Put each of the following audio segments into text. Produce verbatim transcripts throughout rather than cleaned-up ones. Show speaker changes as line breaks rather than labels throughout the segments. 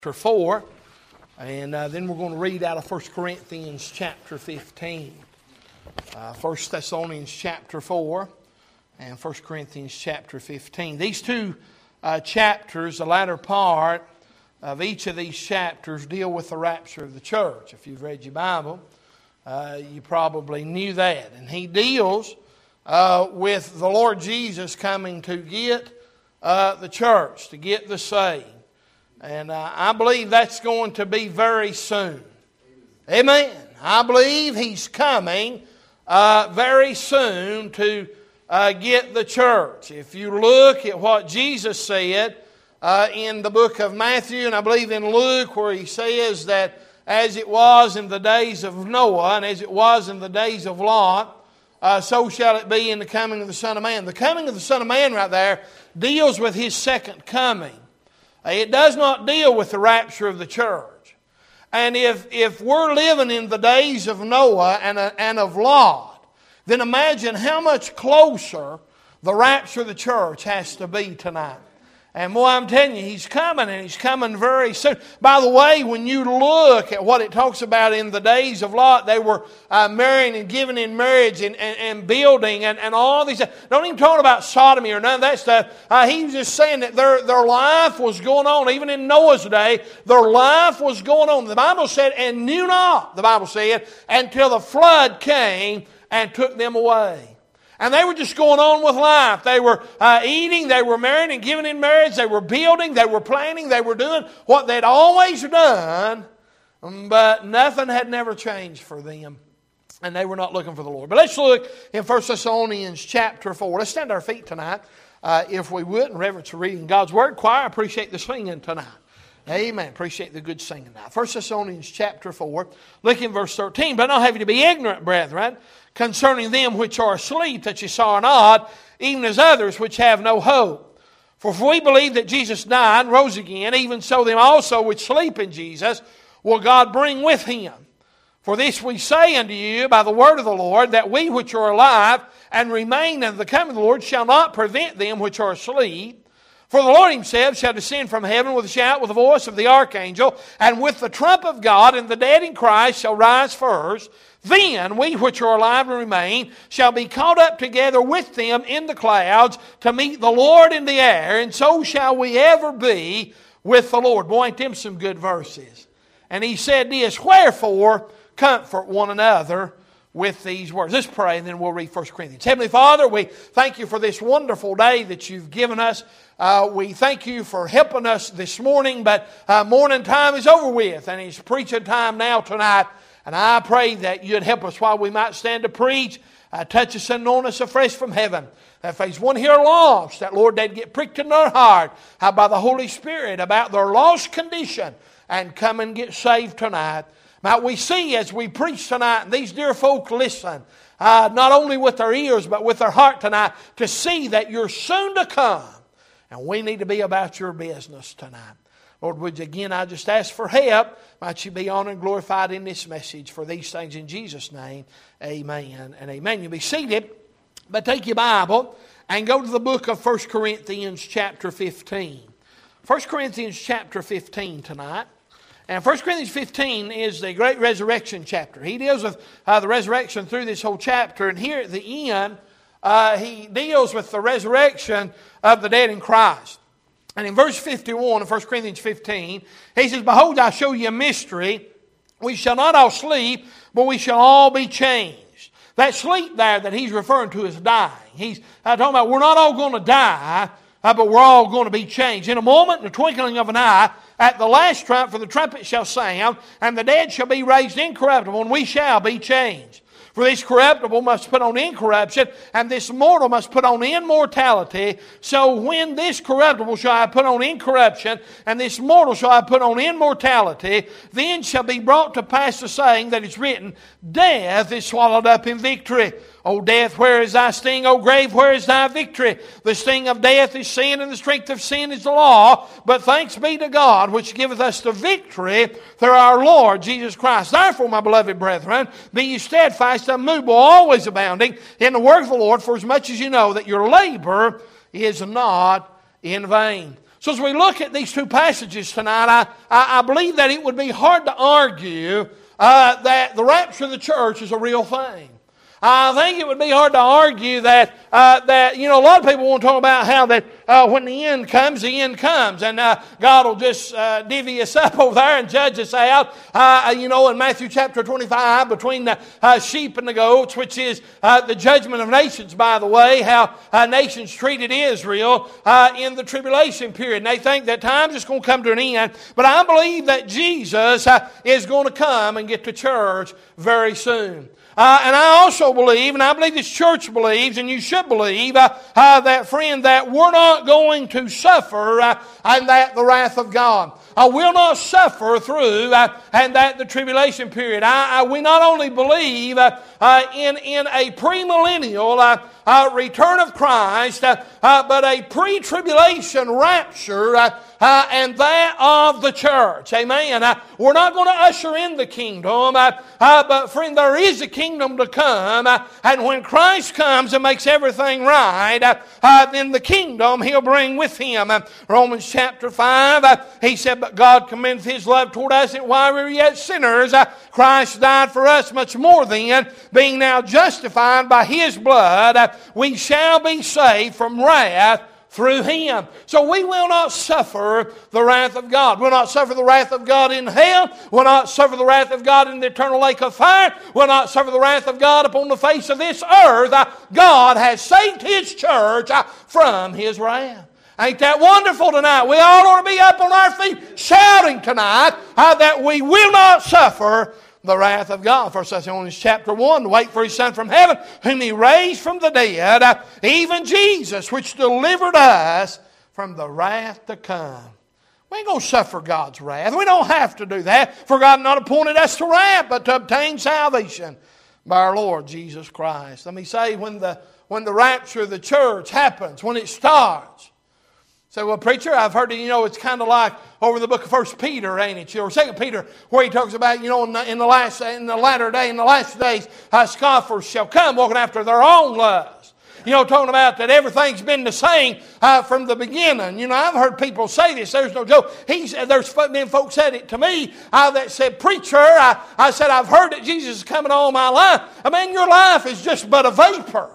chapter four, and uh, then we're going to read out of First Corinthians chapter fifteen. Uh, First Thessalonians chapter four and First Corinthians chapter fifteen. These two uh, chapters, the latter part of each of these chapters, deal with the rapture of the church. If you've read your Bible, uh, you probably knew that. And he deals uh, with the Lord Jesus coming to get uh, the church, to get the saved. And uh, I believe that's going to be very soon. Amen. I believe He's coming uh, very soon to uh, get the church. If you look at what Jesus said uh, in the book of Matthew, and I believe in Luke, where He says that as it was in the days of Noah and as it was in the days of Lot, uh, so shall it be in the coming of the Son of Man. The coming of the Son of Man right there deals with His second coming. It does not deal with the rapture of the church. And if, if we're living in the days of Noah and, and of Lot, then imagine how much closer the rapture of the church has to be tonight. And boy, I'm telling you, He's coming, and He's coming very soon. By the way, when you look at what it talks about in the days of Lot, they were uh, marrying and giving in marriage and, and, and building and, and all these things. Don't even talk about sodomy or none of that stuff. Uh, he was just saying that their, their life was going on. Even in Noah's day, their life was going on. The Bible said, and knew not, the Bible said, until the flood came and took them away. And they were just going on with life. They were uh, eating, they were marrying and giving in marriage, they were building, they were planning, they were doing what they'd always done, but nothing had never changed for them. And they were not looking for the Lord. But let's look in First Thessalonians chapter four. Let's stand to our feet tonight, uh, if we would, in reverence to reading God's Word. Choir, I appreciate the singing tonight. Amen. Appreciate the good singing now. First Thessalonians chapter four, look in verse thirteen. But not have you to be ignorant, brethren, concerning them which are asleep, that ye sorrow not, even as others which have no hope. For if we believe that Jesus died and rose again, even so them also which sleep in Jesus will God bring with Him. For this we say unto you by the word of the Lord, that we which are alive and remain unto the coming of the Lord shall not prevent them which are asleep. For the Lord Himself shall descend from heaven with a shout, with the voice of the archangel, and with the trump of God, and the dead in Christ shall rise first. Then we which are alive and remain shall be caught up together with them in the clouds to meet the Lord in the air, and so shall we ever be with the Lord. Boy, ain't them some good verses. And he said this, wherefore comfort one another with these words. Let's pray, and then we'll read First Corinthians. Heavenly Father, we thank You for this wonderful day that You've given us. Uh, we thank You for helping us this morning, but uh, morning time is over with, and it's preaching time now tonight. And I pray that You'd help us while we might stand to preach. Uh, touch us and anoint us afresh from heaven. That if there's one here lost, that Lord, they'd get pricked in their heart uh, by the Holy Spirit about their lost condition and come and get saved tonight. Might we see as we preach tonight, and these dear folk listen, uh, not only with their ears but with their heart tonight, to see that You're soon to come. And we need to be about Your business tonight. Lord, would you again, I just ask for help. Might You be honored and glorified in this message for these things in Jesus' name. Amen and amen. You'll be seated, but take your Bible and go to the book of First Corinthians chapter fifteen. First Corinthians chapter fifteen tonight. And First Corinthians fifteen is the great resurrection chapter. He deals with uh, the resurrection through this whole chapter. And here at the end, uh, he deals with the resurrection of the dead in Christ. And in verse fifty-one of First Corinthians fifteen, he says, behold, I show you a mystery. We shall not all sleep, but we shall all be changed. That sleep there that he's referring to is dying. He's uh, talking about we're not all going to die, uh, but we're all going to be changed. In a moment, in the twinkling of an eye, at the last trump, for the trumpet shall sound, and the dead shall be raised incorruptible, and we shall be changed. For this corruptible must put on incorruption, and this mortal must put on immortality. So when this corruptible shall have put on incorruption, and this mortal shall have put on immortality, then shall be brought to pass the saying that is written, death is swallowed up in victory. O death, where is thy sting? O grave, where is thy victory? The sting of death is sin, and the strength of sin is the law. But thanks be to God, which giveth us the victory through our Lord Jesus Christ. Therefore, my beloved brethren, be ye steadfast, unmovable, always abounding in the work of the Lord, for as much as you know that your labor is not in vain. So as we look at these two passages tonight, I, I, I believe that it would be hard to argue uh, that the rapture of the church is a real thing. I think it would be hard to argue that, uh, that you know, a lot of people want to talk about how that uh, when the end comes, the end comes. And uh, God will just uh, divvy us up over there and judge us out. Uh, you know, in Matthew chapter twenty-five, between the uh, sheep and the goats, which is uh, the judgment of nations, by the way, how uh, nations treated Israel uh, in the tribulation period. And they think that time's just going to come to an end. But I believe that Jesus uh, is going to come and get to church very soon. Uh, and I also believe, and I believe this church believes, and you should believe, uh, uh, that, friend, that we're not going to suffer uh, and that the wrath of God uh, will not suffer through uh, and that the tribulation period. I, I, we not only believe uh, uh, in, in a premillennial uh, uh, return of Christ, uh, uh, but a pre-tribulation rapture uh, uh, and that of the church. Amen. Uh, we're not going to usher in the kingdom, uh, uh, but friend, there is a kingdom to come, uh, and when Christ comes and makes everything right, uh, uh, then the kingdom He'll bring with Him. Uh, Romans chapter five, uh, He said, but God commendeth His love toward us, that while we were yet sinners, uh, Christ died for us. Much more then, being now justified by His blood, uh, we shall be saved from wrath through Him. So we will not suffer the wrath of God. We'll not suffer the wrath of God in hell. We'll not suffer the wrath of God in the eternal lake of fire. We'll not suffer the wrath of God upon the face of this earth. God has saved His church from His wrath. Ain't that wonderful tonight? We all ought to be up on our feet shouting tonight uh, that we will not suffer the wrath of God. First Thessalonians chapter one, to wait for His Son from heaven, whom He raised from the dead, uh, even Jesus, which delivered us from the wrath to come. We ain't going to suffer God's wrath. We don't have to do that, for God not appointed us to wrath, but to obtain salvation by our Lord Jesus Christ. Let me say, when the, when the rapture of the church happens, when it starts, say, well, preacher, I've heard that, you know, it's kind of like over in the book of First Peter, ain't it? Or Second Peter, where he talks about, you know, in the, in the last, in the latter day, in the last days, uh, scoffers shall come walking after their own lusts. You know, talking about that everything's been the same uh, from the beginning. You know, I've heard people say this. There's no joke. He's, there's been folks said it to me uh, that said, preacher, I, I said, I've heard that Jesus is coming all my life. I mean, your life is just but a vapor.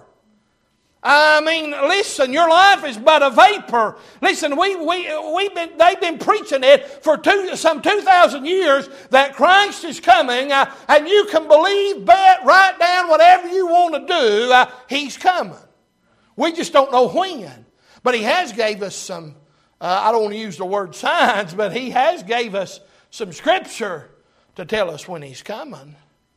I mean, listen, your life is but a vapor. Listen, we, we, we've been, they've been preaching it for two, some two thousand years that Christ is coming, uh, and you can believe, bet, write down whatever you want to do, uh, He's coming. We just don't know when. But He has gave us some, uh, I don't want to use the word signs, but He has gave us some Scripture to tell us when He's coming.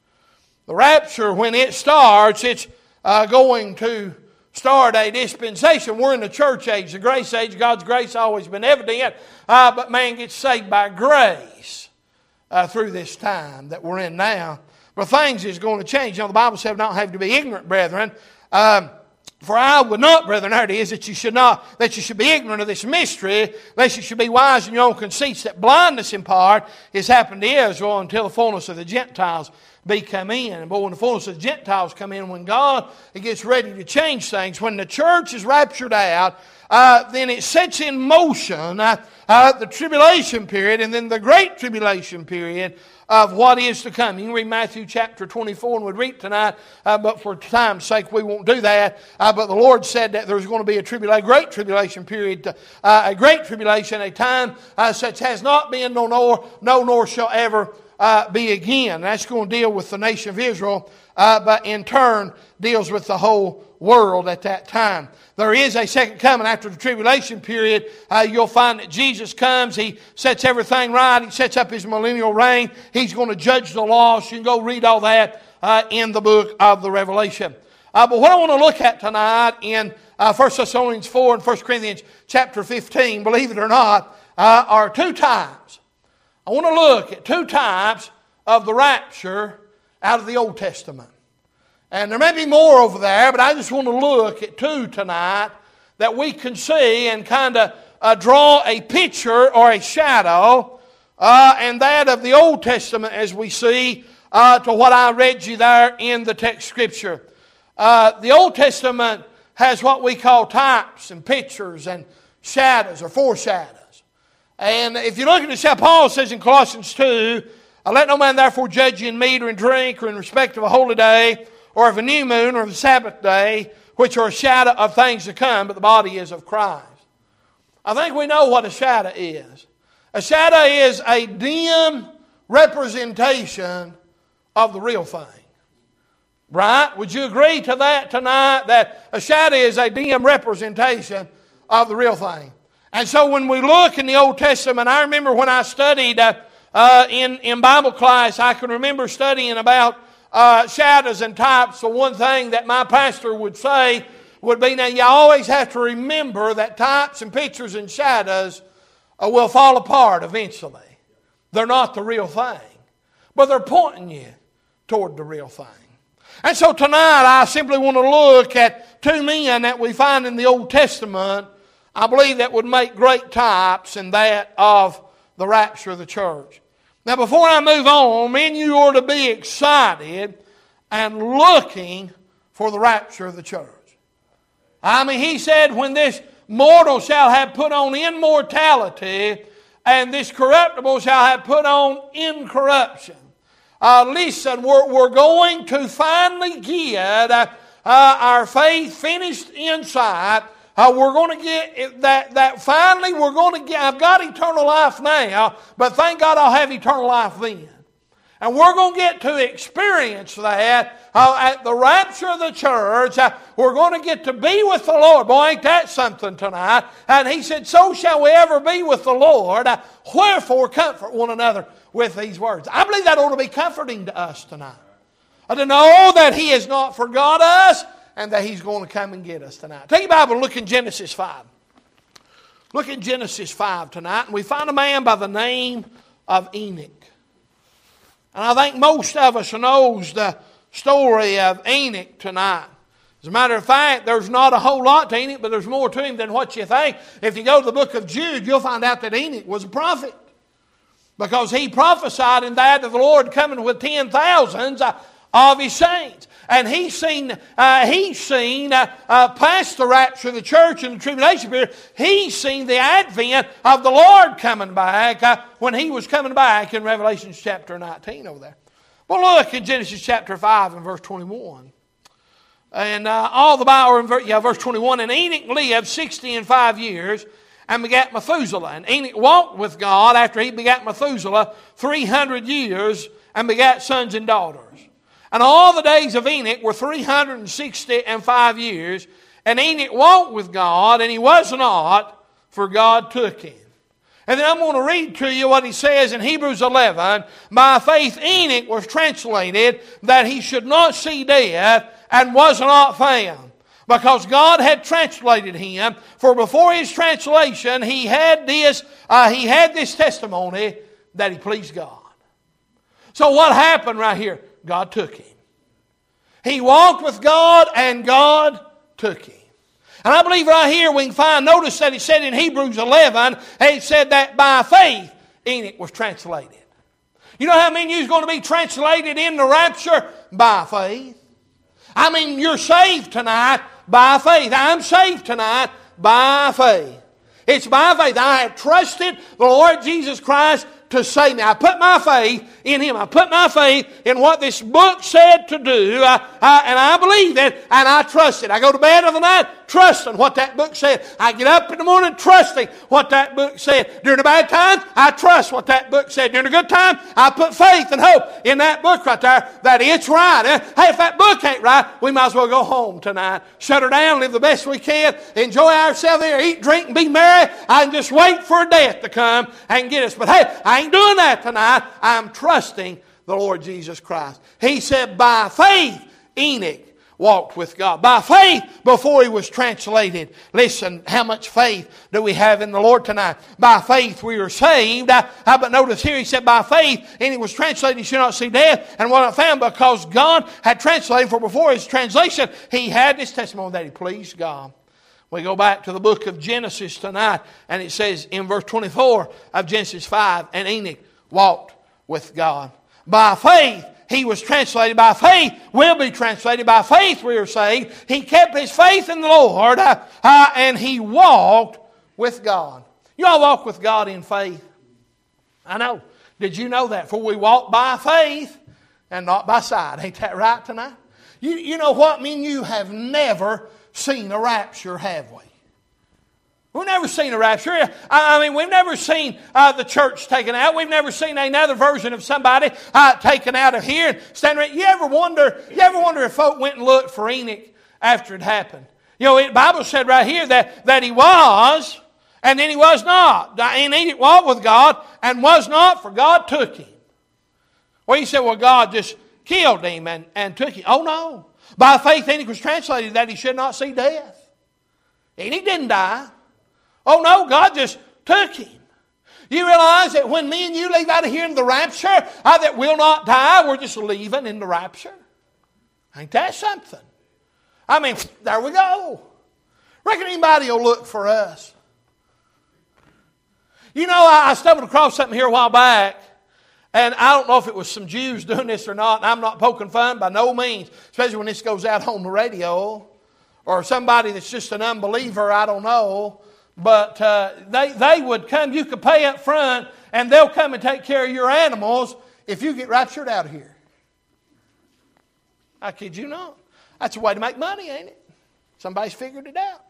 The rapture, when it starts, it's uh, going to start a dispensation. We're in the church age, the grace age. God's grace has always been evident, uh, but man gets saved by grace uh, through this time that we're in now. But things is going to change. You know, the Bible said, "Don't have to be ignorant, brethren." Um, For I would not, brethren, there it is, that you should not, that you should be ignorant of this mystery, lest you should be wise in your own conceits, that blindness in part is happened to Israel until the fullness of the Gentiles be come in. But when the fullness of the Gentiles come in, when God gets ready to change things, when the church is raptured out, uh, then it sets in motion uh, uh, the tribulation period, and then the great tribulation period of what is to come. You can read Matthew chapter twenty-four, and we'd read tonight, uh, but for time's sake we won't do that. Uh, but the Lord said that there's going to be a tribula- great tribulation period, uh, a great tribulation, a time uh, such has not been, no nor, no nor shall ever uh, be again. That's going to deal with the nation of Israel, uh, but in turn deals with the whole world at that time. There is a second coming after the tribulation period. Uh, you'll find that Jesus comes. He sets everything right. He sets up His millennial reign. He's going to judge the lost. You can go read all that uh, in the book of the Revelation. Uh, but what I want to look at tonight in uh, First Thessalonians four and First Corinthians chapter fifteen, believe it or not, uh, are two types. I want to look at two types of the rapture out of the Old Testament. And there may be more over there, but I just want to look at two tonight that we can see and kind of uh, draw a picture or a shadow, uh, and that of the Old Testament as we see uh, to what I read you there in the text Scripture. Uh, the Old Testament has what we call types and pictures and shadows or foreshadows. And if you look at this, how Paul says in Colossians two, "Uh, let no man therefore judge you in meat or in drink or in respect of a holy day or of a new moon or of a Sabbath day, which are a shadow of things to come, but the body is of Christ." I think we know what a shadow is. A shadow is a dim representation of the real thing. Right? Would you agree to that tonight? That a shadow is a dim representation of the real thing. And so when we look in the Old Testament, I remember when I studied uh, uh, in, in Bible class, I can remember studying about uh, shadows and types. The one thing that my pastor would say would be, now you always have to remember that types and pictures and shadows uh, will fall apart eventually. They're not the real thing. But they're pointing you toward the real thing. And so tonight I simply want to look at two men that we find in the Old Testament, I believe, that would make great types, and that of the rapture of the church. Now before I move on, men, you ought to be excited and looking for the rapture of the church. I mean, he said, when this mortal shall have put on immortality, and this corruptible shall have put on incorruption. Uh, listen, we're, we're going to finally get uh, uh, our faith finished inside. Uh, we're going to get that, that finally we're going to get, I've got eternal life now, but thank God I'll have eternal life then. And we're going to get to experience that uh, at the rapture of the church. Uh, we're going to get to be with the Lord. Boy, ain't that something tonight? And he said, so shall we ever be with the Lord. Uh, wherefore comfort one another with these words. I believe that ought to be comforting to us tonight. Uh, to know that he has not forgot us and that he's going to come and get us tonight. Take your Bible and look in Genesis five. Look in Genesis five tonight, and we find a man by the name of Enoch. And I think most of us knows the story of Enoch tonight. As a matter of fact, there's not a whole lot to Enoch, but there's more to him than what you think. If you go to the book of Jude, you'll find out that Enoch was a prophet. Because he prophesied in that of the Lord coming with ten thousands of his saints. And he's seen, uh, he's seen uh, uh, past the rapture of the church and the tribulation period, he's seen the advent of the Lord coming back uh, when he was coming back in Revelation chapter nineteen over there. Well, look in Genesis chapter five and verse twenty-one. And uh, all the Bible, yeah, verse twenty-one, and Enoch lived sixty and five years and begat Methuselah. And Enoch walked with God after he begat Methuselah three hundred years and begat sons and daughters. And all the days of Enoch were three hundred sixty and five years. And Enoch walked with God, and he was not, for God took him. And then I'm going to read to you what he says in Hebrews eleven. By faith Enoch was translated that he should not see death, and was not found, because God had translated him. For before his translation he had this, uh, he had this testimony that he pleased God. So what happened right here? God took him. He walked with God and God took him. And I believe right here we can find, notice that it said in Hebrews eleven, it said that by faith Enoch was translated. You know how many of you is going to be translated in the rapture? By faith. I mean, you're saved tonight by faith. I'm saved tonight by faith. It's by faith. I have trusted the Lord Jesus Christ to save me. I put my faith in Him. I put my faith in what this book said to do. I, I, and I believe it, and I trust it. I go to bed of the night trusting what that book said. I get up in the morning trusting what that book said. During the bad times, I trust what that book said. During the good time, I put faith and hope in that book right there that it's right. Hey, if that book ain't right, we might as well go home tonight. Shut her down, live the best we can, enjoy ourselves here, eat, drink, and be merry, and just wait for death to come and get us. But hey, I ain't doing that tonight. I'm trusting the Lord Jesus Christ. He said, by faith, Enoch walked with God. By faith, before he was translated. Listen, how much faith do we have in the Lord tonight? By faith we are saved. I, I, but notice here he said, by faith, and he was translated, he should not see death, and was not found, because God had translated. For before his translation, he had this testimony that he pleased God. We go back to the book of Genesis tonight, and it says in verse twenty-four of Genesis five, and Enoch walked with God. By faith, he was translated. By faith, will be translated. By faith, we are saved. He kept his faith in the Lord, uh, uh, and he walked with God. You all walk with God in faith. I know. Did you know that? For we walk by faith and not by sight. Ain't that right tonight? You, you know what? I mean, you have never seen a rapture, have we? We've never seen a rapture. I, I mean, we've never seen uh, the church taken out. We've never seen another version of somebody uh, taken out of here and standing around. You ever wonder? You ever wonder if folk went and looked for Enoch after it happened? You know, the Bible said right here that that he was, and then he was not. And Enoch walked with God and was not, for God took him. Well, you said, well, God just killed him and, and took him. Oh, no. By faith, Enoch was translated that he should not see death. Enoch didn't die. Oh, no, God just took him. You realize that when me and you leave out of here in the rapture, uh, that we'll not die, we're just leaving in the rapture. Ain't that something? I mean, there we go. Reckon anybody will look for us. You know, I, I stumbled across something here a while back, and I don't know if it was some Jews doing this or not, and I'm not poking fun by no means, especially when this goes out on the radio, or somebody that's just an unbeliever, I don't know. But uh, they, they would come, you could pay up front, and they'll come and take care of your animals if you get raptured out of here. I kid you not. That's a way to make money, ain't it? Somebody's figured it out.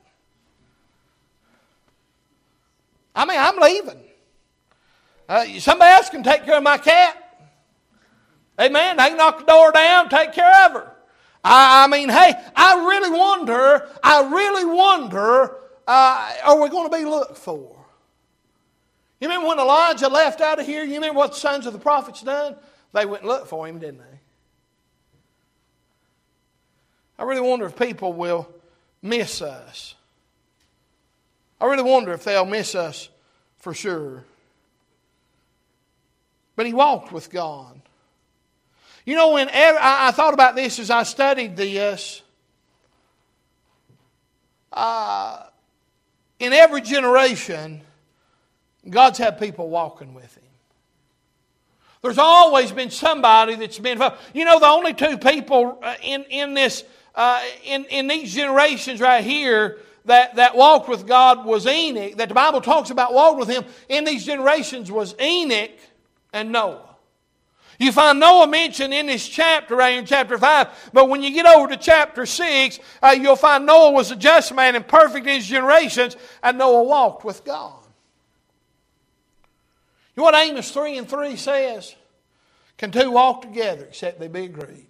I mean, I'm leaving. Uh, somebody else can take care of my cat. Amen. They can knock the door down, take care of her. I, I mean, hey, I really wonder, I really wonder, uh, are we going to be looked for? You remember when Elijah left out of here? You remember what the sons of the prophets done? They went and looked for him, didn't they? I really wonder if people will miss us. I really wonder if they'll miss us for sure. But he walked with God. You know, when I thought about this as I studied this, uh, in every generation, God's had people walking with Him. There's always been somebody that's been... You know, the only two people in, in this... Uh, in, in these generations right here that, that walked with God was Enoch. That the Bible talks about walking with Him in these generations was Enoch and Noah. You find Noah mentioned in this chapter, right in chapter five. But when you get over to chapter six, uh, you'll find Noah was a just man and perfect in his generations, and Noah walked with God. You know what Amos three and three says? Can two walk together except they be agreed?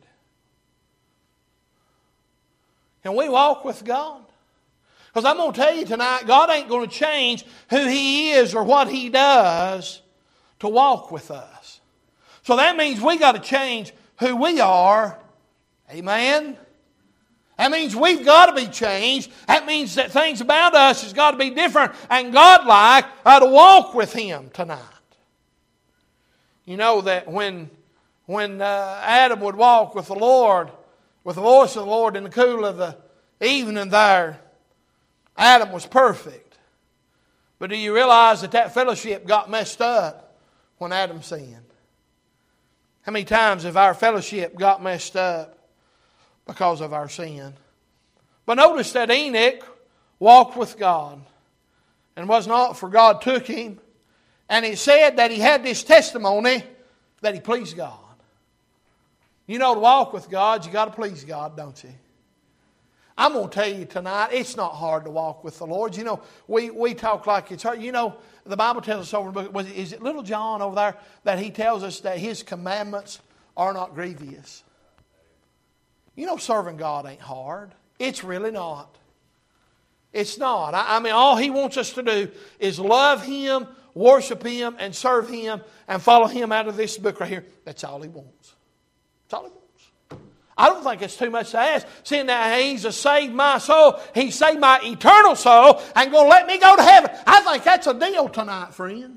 Can we walk with God? Because I'm going to tell you tonight, God ain't going to change who He is or what He does to walk with us. So that means we got to change who we are. Amen? That means we've got to be changed. That means that things about us has got to be different and God-like uh, to walk with Him tonight. You know that when, when uh, Adam would walk with the Lord, with the voice of the Lord in the cool of the evening there, Adam was perfect. But do you realize that that fellowship got messed up when Adam sinned? How many times have our fellowship got messed up because of our sin? But notice that Enoch walked with God and was not, for God took him. And it said that he had this testimony that he pleased God. You know, to walk with God, you got to please God, don't you? I'm going to tell you tonight, it's not hard to walk with the Lord. You know, we, we talk like it's hard. You know, the Bible tells us over in the book, was it, is it Little John over there, that he tells us that His commandments are not grievous. You know, serving God ain't hard. It's really not. It's not. I, I mean, all He wants us to do is love Him, worship Him, and serve Him, and follow Him out of this book right here. That's all He wants. That's all He wants. I don't think it's too much to ask. Seeing that He's a saved my soul, He saved my eternal soul, and going to let me go to heaven. I think that's a deal tonight, friend.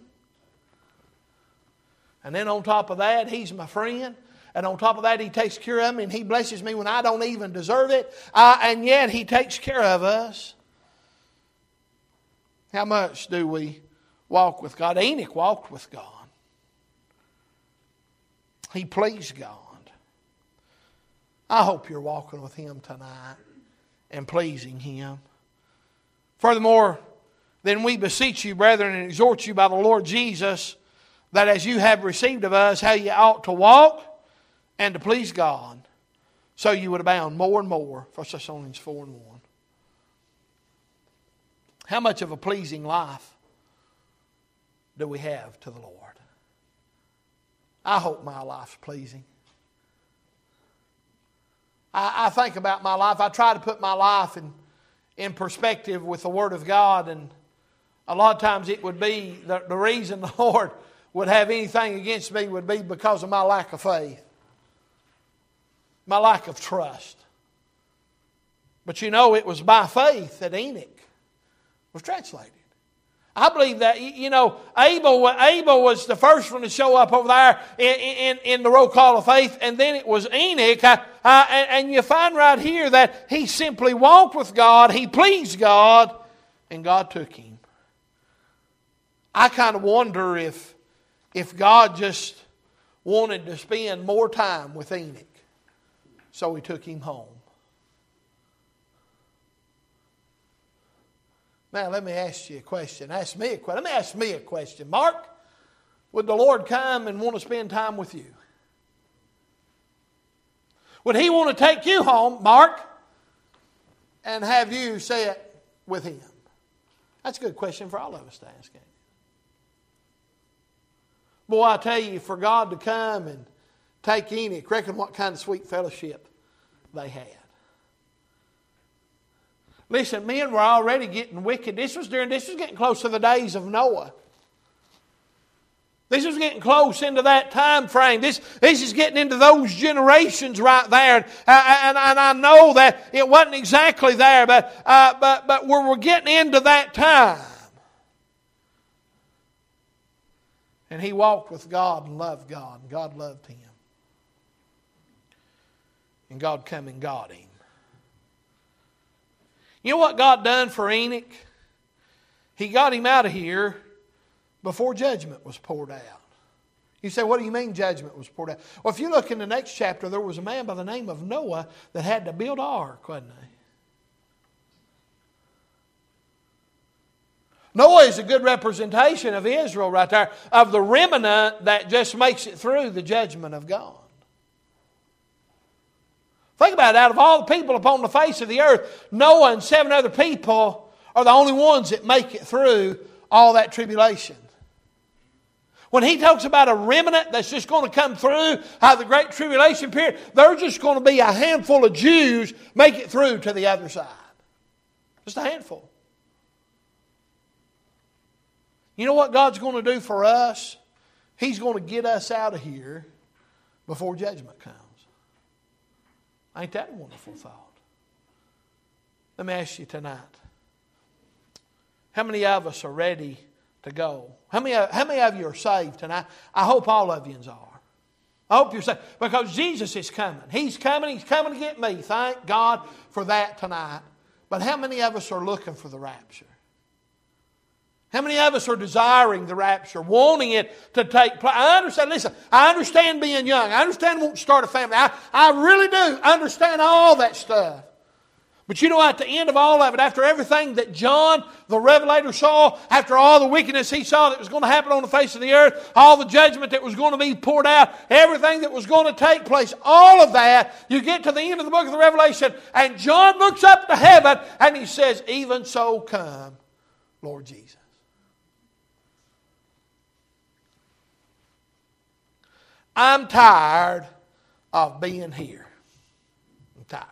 And then on top of that, He's my friend. And on top of that, He takes care of me, and He blesses me when I don't even deserve it. Uh, and yet He takes care of us. How much do we walk with God? Enoch walked with God. He pleased God. I hope you're walking with Him tonight and pleasing Him. Furthermore, Then we beseech you, brethren, and exhort you by the Lord Jesus, that as you have received of us, how you ought to walk and to please God, so you would abound more and more. First Thessalonians four and one. How much of a pleasing life do we have to the Lord? I hope my life's pleasing. I, I think about my life. I try to put my life in, in perspective with the Word of God, and a lot of times it would be the, the reason the Lord would have anything against me would be because of my lack of faith. My lack of trust. But you know, it was by faith that Enoch was translated. I believe that, you know, Abel, Abel was the first one to show up over there in, in, in the roll call of faith, and then it was Enoch. Uh, uh, and, and you find right here that he simply walked with God, he pleased God, and God took him. I kind of wonder if, if God just wanted to spend more time with Enoch, so he took him home. Now, let me ask you a question. Ask me a question. Let me ask me a question. Mark, would the Lord come and want to spend time with you? Would He want to take you home, Mark, and have you sit with Him? That's a good question for all of us to ask. Boy, I tell you, for God to come and take Enoch, reckon what kind of sweet fellowship they had. Listen, men were already getting wicked. This was during, this was getting close to the days of Noah. This was getting close into that time frame. This, this is getting into those generations right there. And, and, and I know that it wasn't exactly there, but, uh, but, but we're, we're getting into that time. And he walked with God and loved God, and God loved him. And God come and got him. You know what God done for Enoch? He got him out of here before judgment was poured out. You say, what do you mean judgment was poured out? Well, if you look in the next chapter, there was a man by the name of Noah that had to build an ark, wasn't he? Noah is a good representation of Israel right there, of the remnant that just makes it through the judgment of God. Think about it. Out of all the people upon the face of the earth, Noah and seven other people are the only ones that make it through all that tribulation. When he talks about a remnant that's just going to come through out of the great tribulation period, there's just going to be a handful of Jews make it through to the other side. Just a handful. You know what God's going to do for us? He's going to get us out of here before judgment comes. Ain't that a wonderful thought? Let me ask you tonight. How many of us are ready to go? How many, how many of you are saved tonight? I hope all of you are. I hope you're saved. Because Jesus is coming. He's coming. He's coming to get me. Thank God for that tonight. But how many of us are looking for the rapture? How many of us are desiring the rapture, wanting it to take place? I understand, listen, I understand being young. I understand wanting to start a family. I, I really do understand all that stuff. But you know, at the end of all of it, after everything that John, the Revelator, saw, after all the wickedness he saw that was going to happen on the face of the earth, all the judgment that was going to be poured out, everything that was going to take place, all of that, you get to the end of the book of the Revelation, and John looks up to heaven, and he says, even so come, Lord Jesus. I'm tired of being here. I'm tired.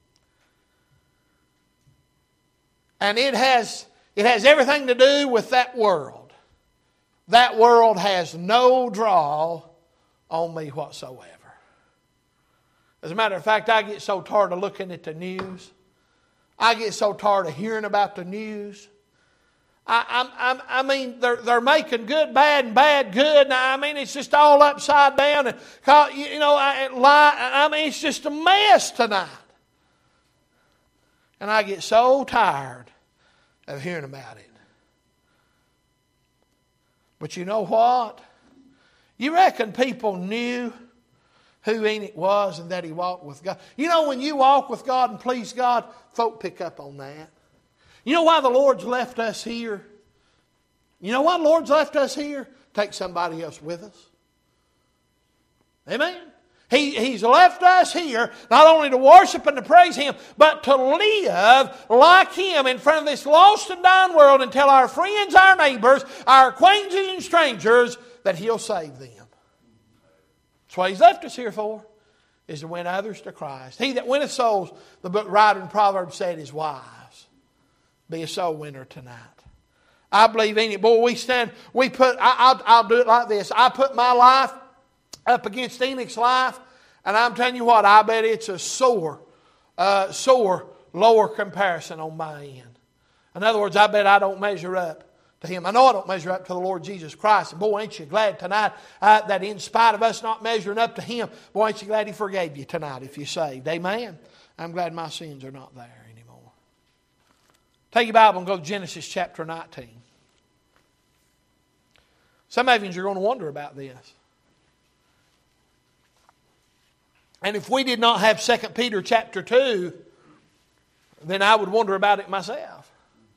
And it has, it has everything to do with that world. That world has no draw on me whatsoever. As a matter of fact, I get so tired of looking at the news. I get so tired of hearing about the news. I, I, I mean, they're, they're making good bad and bad good. I mean, it's just all upside down. And, you know, I, I mean, it's just a mess tonight. And I get so tired of hearing about it. But you know what? You reckon people knew who Enoch was and that he walked with God? You know, when you walk with God and please God, folk pick up on that. You know why the Lord's left us here? You know why the Lord's left us here? Take somebody else with us. Amen. He, he's left us here not only to worship and to praise Him, but to live like Him in front of this lost and dying world and tell our friends, our neighbors, our acquaintances and strangers that He'll save them. That's what He's left us here for, is to win others to Christ. He that winneth souls, the book writer in Proverbs said, is wise. Be a soul winner tonight. I believe in it. Boy, we stand, we put, I, I'll, I'll do it like this. I put my life up against Enoch's life, and I'm telling you what, I bet it's a sore, uh, sore, lower comparison on my end. In other words, I bet I don't measure up to Him. I know I don't measure up to the Lord Jesus Christ. And boy, ain't you glad tonight uh, that in spite of us not measuring up to Him, boy, ain't you glad He forgave you tonight if you're saved. Amen? I'm glad my sins are not there anymore. Take your Bible and go to Genesis chapter nineteen. Some of you are going to wonder about this. And if we did not have Second Peter chapter two, then I would wonder about it myself.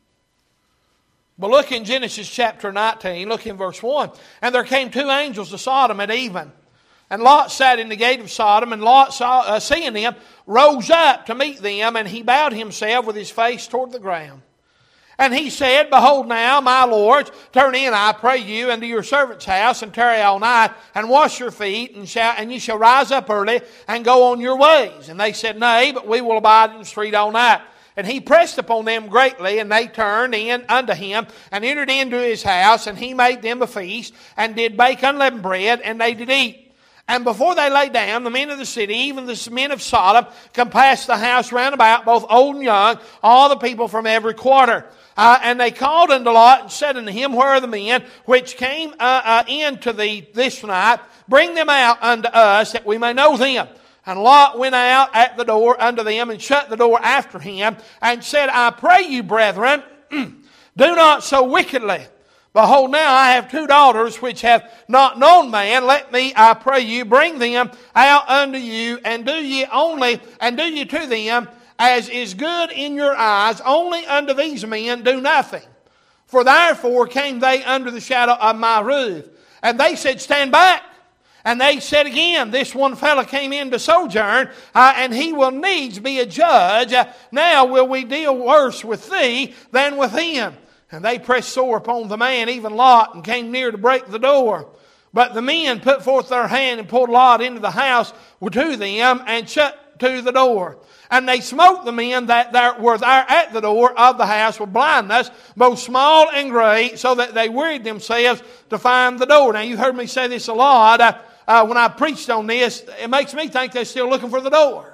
But look in Genesis chapter nineteen, look in verse one. And there came two angels to Sodom at even. And Lot sat in the gate of Sodom, and Lot, saw, uh, seeing them, rose up to meet them, and he bowed himself with his face toward the ground. And he said, Behold now, my lords, turn in, I pray you, unto your servant's house, and tarry all night, and wash your feet, and shall, and ye shall rise up early, and go on your ways. And they said, Nay, but we will abide in the street all night. And he pressed upon them greatly, and they turned in unto him, and entered into his house, and he made them a feast, and did bake unleavened bread, and they did eat. And before they lay down, the men of the city, even the men of Sodom, compassed the house round about, both old and young, all the people from every quarter. Uh, and they called unto Lot and said unto him, Where are the men which came uh, uh, in to thee this night? Bring them out unto us, that we may know them. And Lot went out at the door unto them, and shut the door after him, and said, I pray you, brethren, do not so wickedly. Behold, now I have two daughters which have not known man. Let me, I pray you, bring them out unto you, and do ye only, and do ye to them as is good in your eyes. Only unto these men do nothing. For therefore came they under the shadow of my roof. And they said, Stand back. And they said again, This one fellow came in to sojourn, uh, and he will needs be a judge. Uh, now will we deal worse with thee than with him? And they pressed sore upon the man, even Lot, and came near to break the door. But the men put forth their hand and pulled Lot into the house to them, and shut to the door. And they smote the men that there were there at the door of the house with blindness, both small and great, so that they wearied themselves to find the door. Now, you've heard me say this a lot. Uh, uh, when I preached on this, it makes me think they're still looking for the door.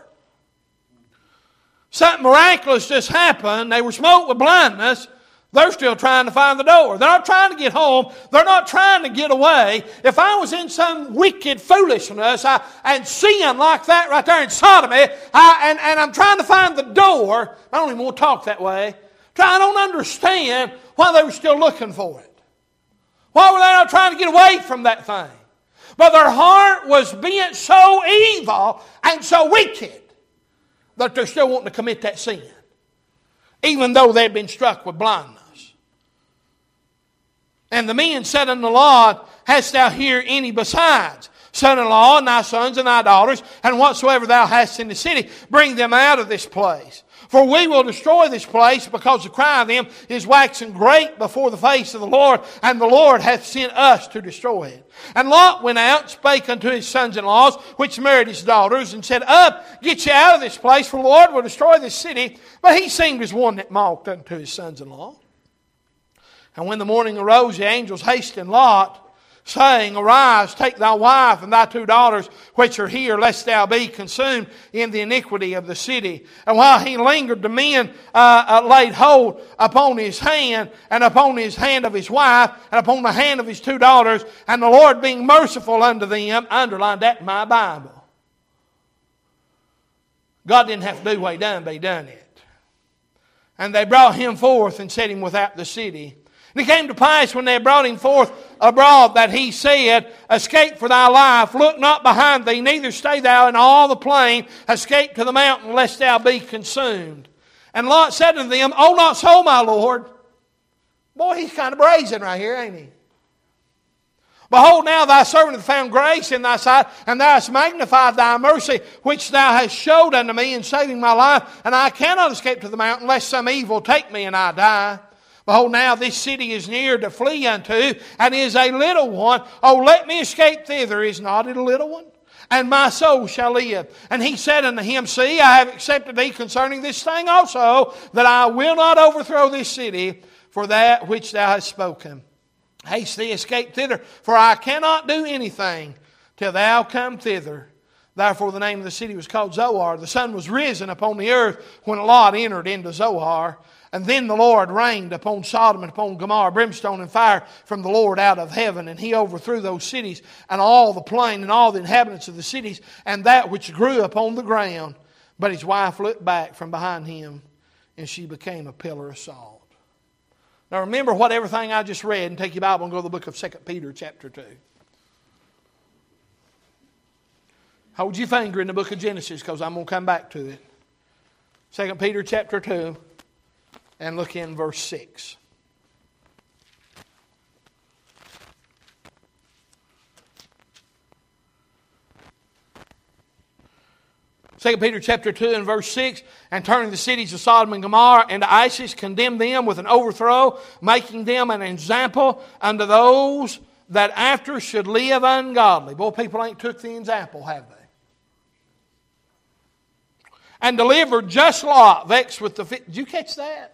Something miraculous just happened. They were smote with blindness. They're still trying to find the door. They're not trying to get home. They're not trying to get away. If I was in some wicked foolishness I, and sin like that right there in sodomy, I, and, and I'm trying to find the door, I don't even want to talk that way. I don't understand why they were still looking for it. Why were they not trying to get away from that thing? But their heart was bent so evil and so wicked that they're still wanting to commit that sin, even though they'd been struck with blindness. And the men said unto Lot, Hast thou here any besides? Son-in-law, and thy sons and thy daughters, and whatsoever thou hast in the city, bring them out of this place. For we will destroy this place, because the cry of them is waxing great before the face of the Lord, and the Lord hath sent us to destroy it. And Lot went out, spake unto his sons-in-laws, which married his daughters, and said, Up, get ye out of this place, for the Lord will destroy this city. But he seemed as one that mocked unto his sons-in-law. And when the morning arose, the angels hastened Lot, saying, Arise, take thy wife and thy two daughters, which are here, lest thou be consumed in the iniquity of the city. And while he lingered, the men uh, uh, laid hold upon his hand, and upon his hand of his wife, and upon the hand of his two daughters, and the Lord being merciful unto them. Underline that in my Bible. God didn't have to do what he done, but he done it. And they brought him forth and set him without the city. And it came to pass, when they had brought him forth abroad, that he said, Escape for thy life, look not behind thee, neither stay thou in all the plain, escape to the mountain, lest thou be consumed. And Lot said unto them, Oh, not so, my Lord. Boy, he's kind of brazen right here, ain't he? Behold, now thy servant hath found grace in thy sight, and thou hast magnified thy mercy, which thou hast showed unto me in saving my life. And I cannot escape to the mountain, lest some evil take me and I die. Behold, now this city is near to flee unto, and is a little one. Oh, let me escape thither. Is not it a little one? And my soul shall live. And he said unto him, See, I have accepted thee concerning this thing also, that I will not overthrow this city for that which thou hast spoken. Haste thee, escape thither, for I cannot do anything till thou come thither. Therefore the name of the city was called Zoar. The sun was risen upon the earth when Lot entered into Zoar. And then the Lord rained upon Sodom and upon Gomorrah brimstone and fire from the Lord out of heaven. And he overthrew those cities and all the plain and all the inhabitants of the cities and that which grew upon the ground. But his wife looked back from behind him, and she became a pillar of salt. Now remember what everything I just read, and take your Bible and go to the book of Second Peter chapter two. Hold your finger in the book of Genesis, because I'm going to come back to it. Second Peter chapter two, and look in verse six. Second Peter chapter two and verse six, and turning the cities of Sodom and Gomorrah into ashes, condemned them with an overthrow, making them an example unto those that after should live ungodly. Boy, people ain't took the example, have they? And delivered just Lot, vexed with the fit. Did you catch that?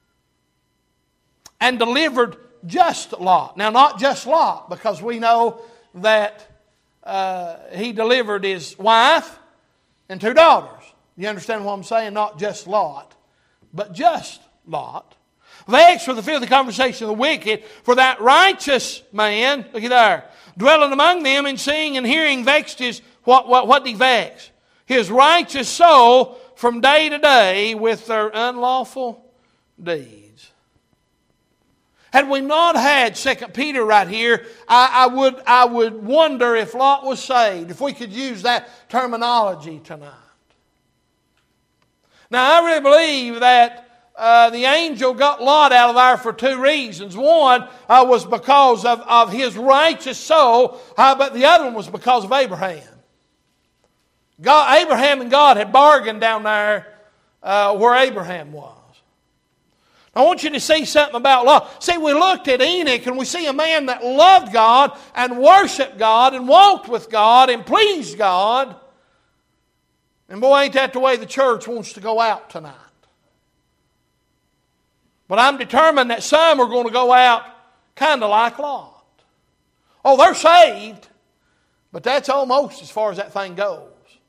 And delivered just Lot. Now, not just Lot, because we know that uh, he delivered his wife and two daughters. You understand what I'm saying? Not just Lot, but just Lot. Vexed with the filthy conversation of the wicked, for that righteous man, look at there, dwelling among them and seeing and hearing vexed his, what, what, what did he vex? His righteous soul from day to day with their unlawful deeds. Had we not had Second Peter right here, I, I would I would wonder if Lot was saved, if we could use that terminology tonight. Now, I really believe that uh, the angel got Lot out of there for two reasons. One uh, was because of, of his righteous soul, uh, but the other one was because of Abraham. God, Abraham and God had bargained down there uh, where Abraham was. I want you to see something about Lot. See, we looked at Enoch and we see a man that loved God and worshiped God and walked with God and pleased God. And boy, ain't that the way the church wants to go out tonight. But I'm determined that some are going to go out kind of like Lot. Oh, they're saved, but that's almost as far as that thing goes.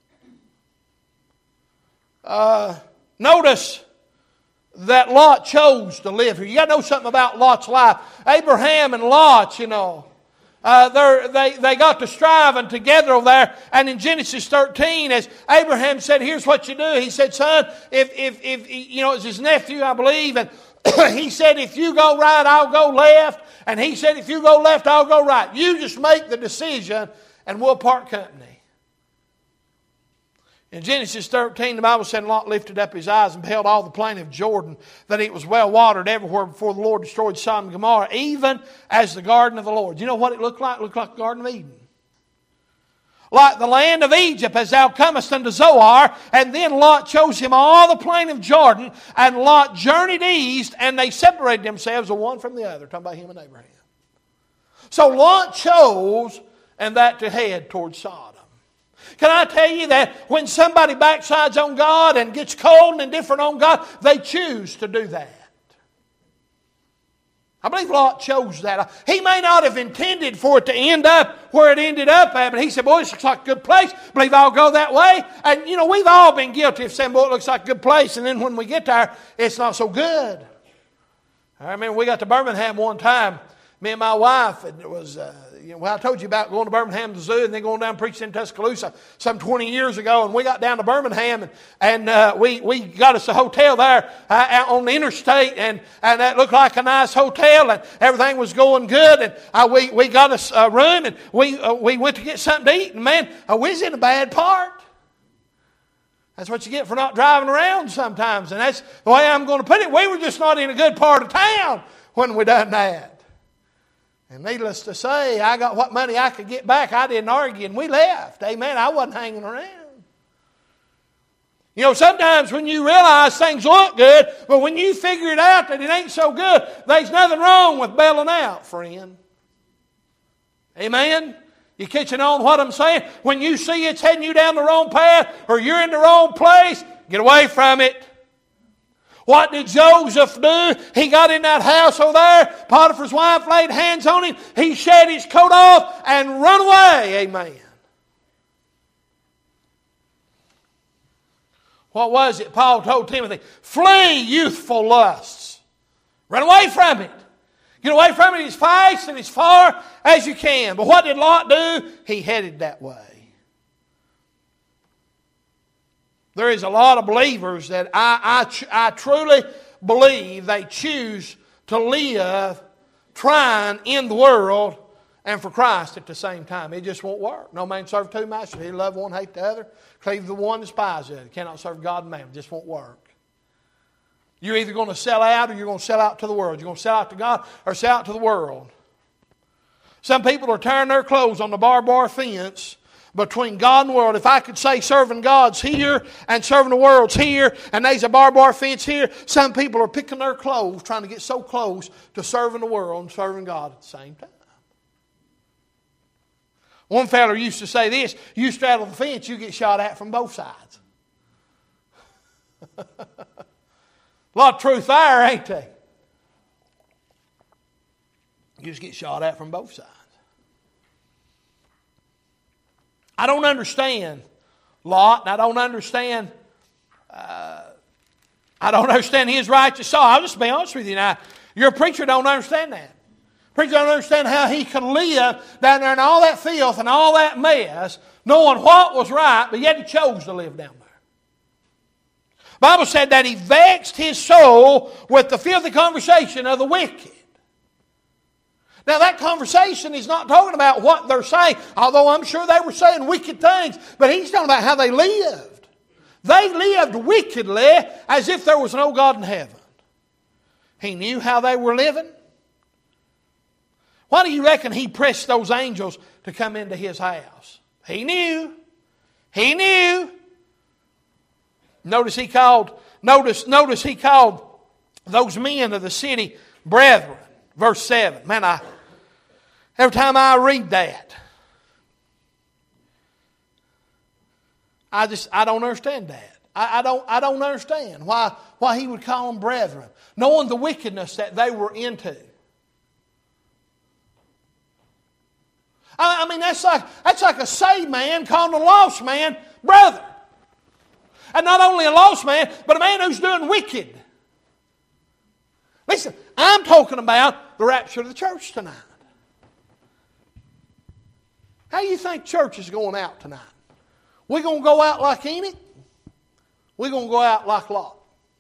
Uh, notice that Lot chose to live here. You got to know something about Lot's life. Abraham and Lot, you know, uh, they they got to striving together over there. And in Genesis thirteen, as Abraham said, "Here's what you do." He said, "Son, if if if you know, it's his nephew, I believe, and he said, if you go right, I'll go left. And he said, if you go left, I'll go right. You just make the decision, and we'll part company." In Genesis thirteen, the Bible said, Lot lifted up his eyes and beheld all the plain of Jordan, that it was well watered everywhere before the Lord destroyed Sodom and Gomorrah, even as the garden of the Lord. You know what it looked like? It looked like the Garden of Eden. Like the land of Egypt, as thou comest unto Zoar. And then Lot chose him all the plain of Jordan, and Lot journeyed east, and they separated themselves the one from the other. Talking about him and Abraham. So Lot chose, and that to head towards Sodom. Can I tell you that when somebody backsides on God and gets cold and indifferent on God, they choose to do that. I believe Lot chose that. He may not have intended for it to end up where it ended up at, but he said, boy, this looks like a good place. I believe I'll go that way. And, you know, we've all been guilty of saying, boy, it looks like a good place. And then when we get there, it's not so good. I remember we got to Birmingham one time, me and my wife, and it was... Uh, You know, well, I told you about going to Birmingham to the zoo and then going down preaching in Tuscaloosa some twenty years ago. And we got down to Birmingham and, and uh, we, we got us a hotel there uh, out on the interstate. And, and that looked like a nice hotel and everything was going good. And uh, we, we got us a room and we, uh, we went to get something to eat. And man, uh, we was in a bad part. That's what you get for not driving around sometimes. And that's the way I'm going to put it. We were just not in a good part of town. when we done that. And needless to say, I got what money I could get back. I didn't argue and we left. Amen. I wasn't hanging around. You know, sometimes when you realize things look good, but when you figure it out that it ain't so good, there's nothing wrong with bailing out, friend. Amen? You catching on what I'm saying? When you see it's heading you down the wrong path or you're in the wrong place, get away from it. What did Joseph do? He got in that house over there. Potiphar's wife laid hands on him. He shed his coat off and run away. Amen. What was it? Paul told Timothy, flee youthful lusts. Run away from it. Get away from it as fast and as far as you can. But what did Lot do? He headed that way. There is a lot of believers that I, I, I truly believe they choose to live trying in the world and for Christ at the same time. It just won't work. No man serve two masters. He love one, hate the other. Cleave the one, despise the other. Cannot serve God and man. It just won't work. You're either going to sell out or you're going to sell out to the world. You're going to sell out to God or sell out to the world. Some people are tearing their clothes on the barbed wire fence between God and the world. If I could say serving God's here and serving the world's here and there's a barbed wire fence here, some people are picking their clothes trying to get so close to serving the world and serving God at the same time. One fella used to say this, you straddle the fence, you get shot at from both sides. A lot of truth there, ain't there? You just get shot at from both sides. I don't understand Lot, and I don't understand uh, I don't understand his righteous soul. I'll just be honest with you now. Your preacher don't understand that. Preacher don't understand how he could live down there in all that filth and all that mess, knowing what was right, but yet he chose to live down there. The Bible said that he vexed his soul with the filthy conversation of the wicked. Now that conversation is not talking about what they're saying, although I'm sure they were saying wicked things, but he's talking about how they lived. They lived wickedly as if there was no God in heaven. He knew how they were living. Why do you reckon he pressed those angels to come into his house? He knew. He knew. Notice he called, notice, notice he called those men of the city brethren. Verse seven. Man, I every time I read that, I just I don't understand that. I, I don't I don't understand why why he would call them brethren, knowing the wickedness that they were into. I, I mean that's like that's like a saved man calling a lost man brother. And not only a lost man, but a man who's doing wicked. Listen, I'm talking about the rapture of the church tonight. How do you think church is going out tonight? We're going to go out like Enoch? We're going to go out like Lot.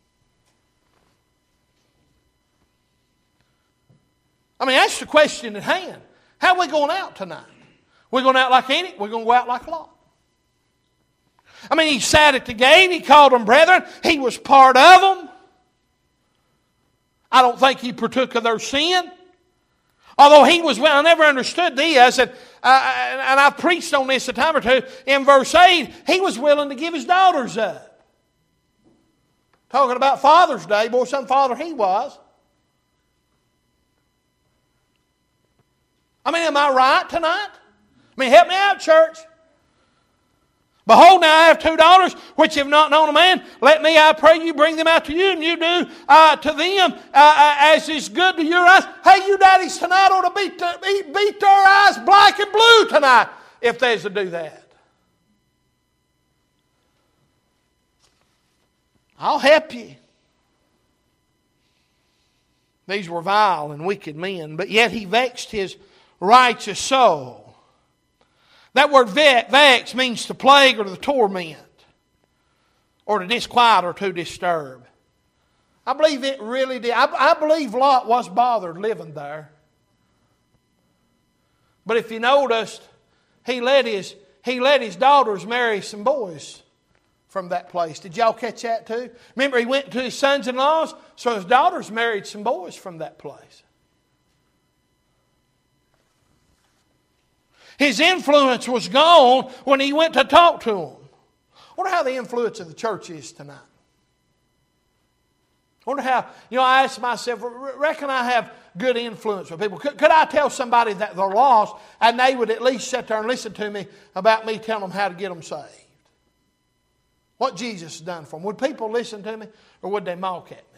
I mean, that's the question at hand. How are we going out tonight? We're going out like Enoch? We're going to go out like Lot. I mean, he sat at the gate. He called them brethren. He was part of them. I don't think he partook of their sin. Although he was, well, I never understood this, and, uh, and I've preached on this a time or two. In verse eight, he was willing to give his daughters up. Talking about Father's Day, boy, some father he was. I mean, am I right tonight? I mean, help me out, church. Behold, now I have two daughters which have not known a man. Let me, I pray you, bring them out to you, and you do uh, to them uh, uh, as is good to your eyes. Hey, you daddies tonight ought to beat, to, beat, beat their eyes black and blue tonight if there's to do that. I'll help you. These were vile and wicked men, but yet he vexed his righteous soul. That word vex means to plague or to torment, or to disquiet or to disturb. I believe it really did. I, I believe Lot was bothered living there. But if you noticed, he let his, he let his daughters marry some boys from that place. Did y'all catch that too? Remember, he went to his sons-in-laws, so his daughters married some boys from that place. His influence was gone when he went to talk to them. I wonder how the influence of the church is tonight. I wonder how, you know, I ask myself, reckon I have good influence with people? Could, could I tell somebody that they're lost and they would at least sit there and listen to me about me telling them how to get them saved? What Jesus has done for them. Would people listen to me or would they mock at me?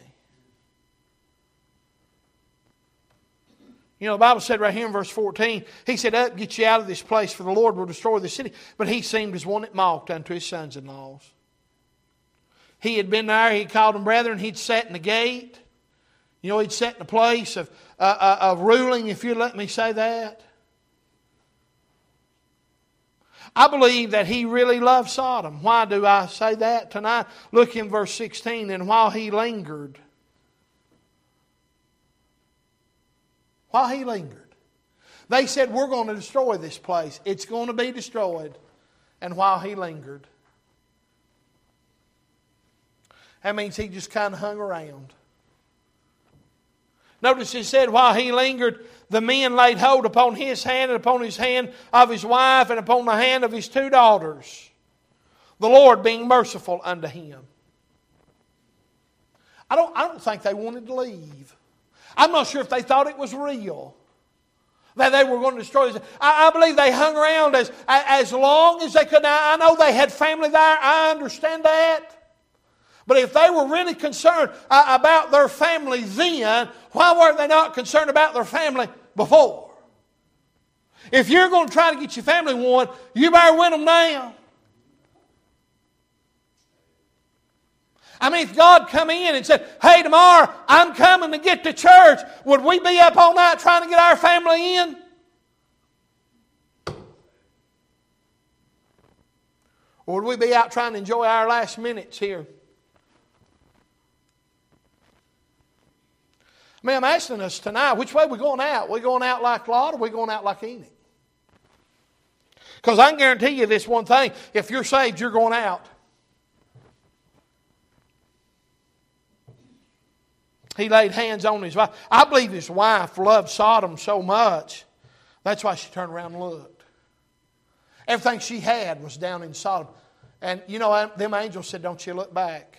You know, the Bible said right here in verse fourteen, He said, up, get you out of this place, for the Lord will destroy the city. But he seemed as one that mocked unto his sons-in-laws. He had been there, he called them brethren, he'd sat in the gate. You know, he'd sat in a place of, uh, uh, of ruling, if you'd let me say that. I believe that he really loved Sodom. Why do I say that tonight? Look in verse sixteen, and while he lingered, While he lingered. They said, we're going to destroy this place. It's going to be destroyed. And while he lingered. That means he just kind of hung around. Notice it said, while he lingered, the men laid hold upon his hand and upon his hand of his wife and upon the hand of his two daughters. The Lord being merciful unto him. I don't, I don't think they wanted to leave. I'm not sure if they thought it was real, that they were going to destroy this. I, I believe they hung around as, as long as they could. Now, I know they had family there. I understand that. But if they were really concerned uh, about their family then, why were they not concerned about their family before? If you're going to try to get your family one, you better win them now. I mean, if God come in and said, hey, tomorrow I'm coming to get to church, would we be up all night trying to get our family in? Or would we be out trying to enjoy our last minutes here? I mean, I'm asking us tonight, which way are we going out? Are we going out like Lot or are we going out like Enoch? Because I can guarantee you this one thing. If you're saved, you're going out. He laid hands on his wife. I believe his wife loved Sodom so much. That's why she turned around and looked. Everything she had was down in Sodom. And you know, them angels said, don't you look back.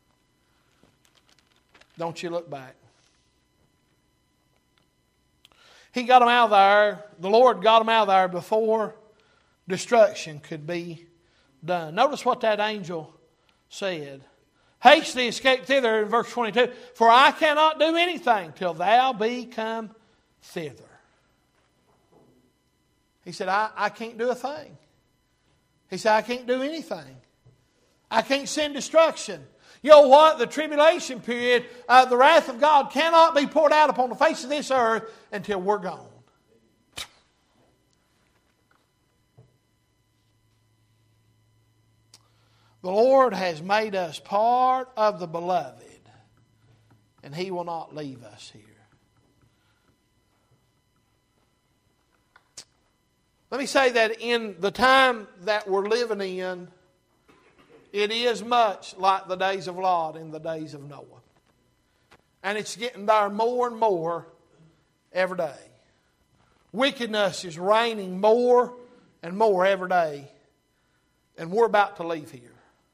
Don't you look back. He got them out of there. The Lord got them out of there before destruction could be done. Notice what that angel said. Haste thee, escape thither, in verse twenty-two. For I cannot do anything till thou be come thither. He said, I, I can't do a thing. He said, I can't do anything. I can't send destruction. You know what? The tribulation period, uh, the wrath of God cannot be poured out upon the face of this earth until we're gone. The Lord has made us part of the beloved, and He will not leave us here. Let me say that in the time that we're living in, it is much like the days of Lot and the days of Noah. And it's getting there more and more every day. Wickedness is reigning more and more every day. And we're about to leave here.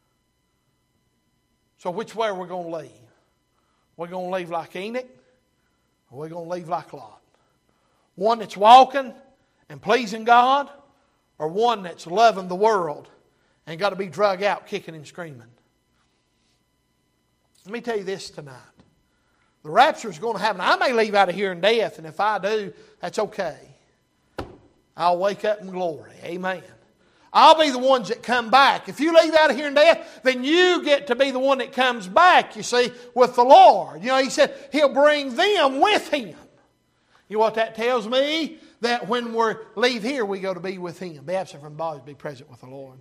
So which way are we going to leave? We're going to leave like Enoch, or we're going to leave like Lot? One that's walking and pleasing God, or one that's loving the world and got to be drug out kicking and screaming? Let me tell you this tonight. The rapture is going to happen. I may leave out of here in death, and if I do, that's okay. I'll wake up in glory. Amen. I'll be the ones that come back. If you leave out of here in death, then you get to be the one that comes back, you see, with the Lord. You know, He said He'll bring them with Him. You know what that tells me? That when we leave here, we go to be with Him. Be absent from bodies, be present with the Lord.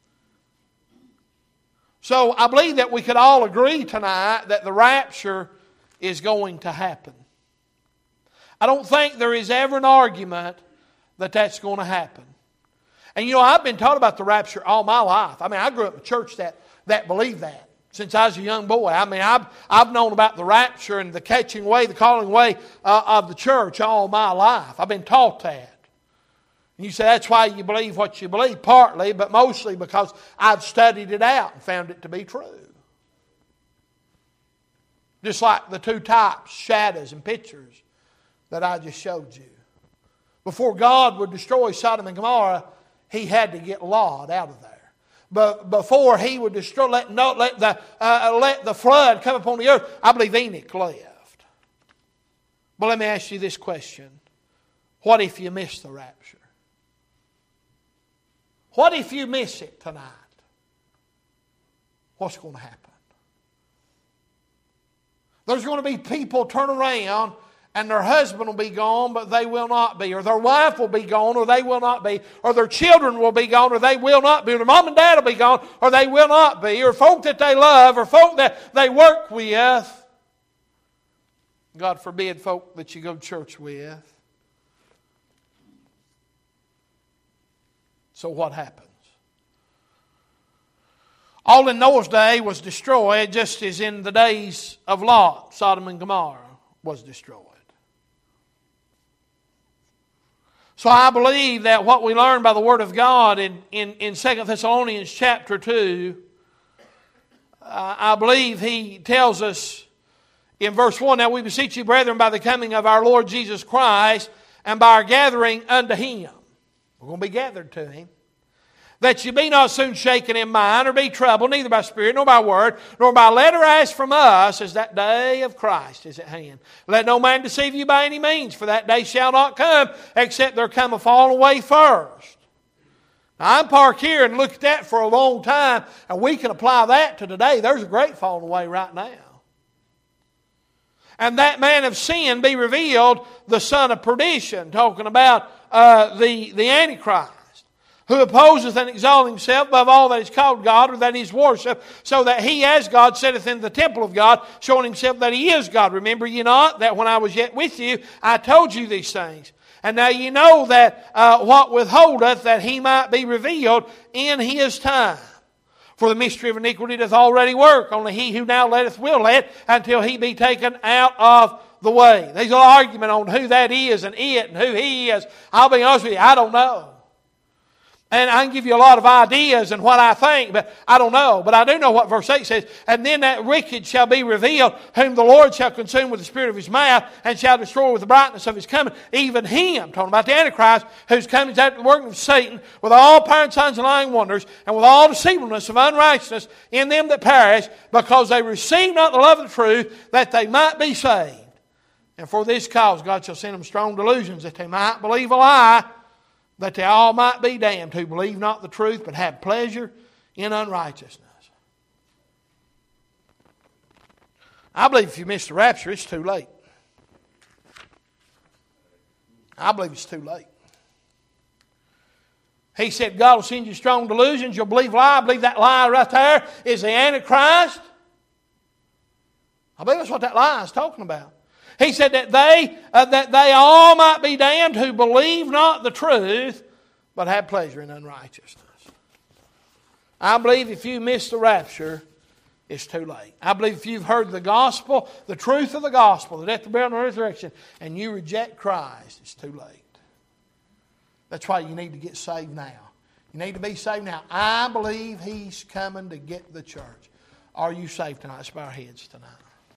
So I believe that we could all agree tonight that the rapture is going to happen. I don't think there is ever an argument that that's going to happen. And you know, I've been taught about the rapture all my life. I mean, I grew up in a church that, that believed that since I was a young boy. I mean, I've, I've known about the rapture and the catching away, the calling away uh, of the church all my life. I've been taught that. And you say that's why you believe what you believe, partly, but mostly because I've studied it out and found it to be true. Just like the two types, shadows and pictures that I just showed you. Before God would destroy Sodom and Gomorrah, He had to get Lot out of there. But before He would destroy, let, no, let, the, uh, let the flood come upon the earth, I believe Enoch left. But let me ask you this question. What if you miss the rapture? What if you miss it tonight? What's going to happen? There's going to be people turn around and their husband will be gone, but they will not be. Or their wife will be gone, or they will not be. Or their children will be gone, or they will not be. Or their mom and dad will be gone, or they will not be. Or folk that they love, or folk that they work with. God forbid folk that you go to church with. So what happens? All in Noah's day was destroyed, just as in the days of Lot, Sodom and Gomorrah was destroyed. So I believe that what we learn by the Word of God in, in, in Second Thessalonians chapter two, uh, I believe he tells us in verse one, now we beseech you, brethren, by the coming of our Lord Jesus Christ, and by our gathering unto Him. We're going to be gathered to Him. That you be not soon shaken in mind, or be troubled, neither by spirit, nor by word, nor by letter as from us, as that day of Christ is at hand. Let no man deceive you by any means, for that day shall not come, except there come a falling away first. Now, I'm parked here and looked at that for a long time, and we can apply that to today. There's a great falling away right now. And that man of sin be revealed, the son of perdition, talking about uh, the, the Antichrist, who opposeth and exalteth himself above all that is called God, or that is worshipped, so that he as God sitteth in the temple of God, showing himself that he is God. Remember ye not that when I was yet with you, I told you these things. And now ye know that uh, what withholdeth, that he might be revealed in his time. For the mystery of iniquity doth already work, only he who now letteth will let, until he be taken out of the way. There's an argument on who that is and it and who he is. I'll be honest with you, I don't know. And I can give you a lot of ideas and what I think, but I don't know. But I do know what verse eight says. And then that wicked shall be revealed, whom the Lord shall consume with the spirit of his mouth, and shall destroy with the brightness of his coming. Even him, talking about the Antichrist, whose coming is after the working of Satan, with all power and signs and lying wonders, and with all deceitfulness of unrighteousness in them that perish, because they receive not the love of the truth, that they might be saved. And for this cause God shall send them strong delusions, that they might believe a lie, that they all might be damned, who believe not the truth, but have pleasure in unrighteousness. I believe if you miss the rapture, it's too late. I believe it's too late. He said God will send you strong delusions. You'll believe a lie. I believe that lie right there is the Antichrist. I believe that's what that lie is talking about. He said that they, uh, that they all might be damned who believe not the truth, but have pleasure in unrighteousness. I believe if you miss the rapture, it's too late. I believe if you've heard the gospel, the truth of the gospel, the death, the burial, and the resurrection, and you reject Christ, it's too late. That's why you need to get saved now. You need to be saved now. I believe He's coming to get the church. Are you saved tonight? Let's bow our heads tonight.